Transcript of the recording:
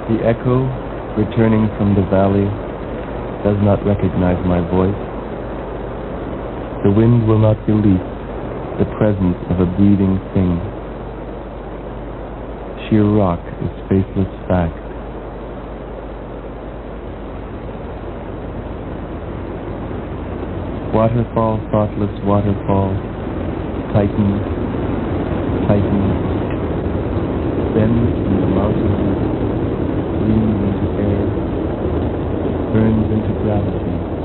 The echo, returning from the valley, does not recognize my voice. The wind will not believe the presence of a breathing thing. Sheer rock is faceless fact. Waterfall, thoughtless waterfall, tightens, tightens, bends in the mountains, leans into air, burns into gravity.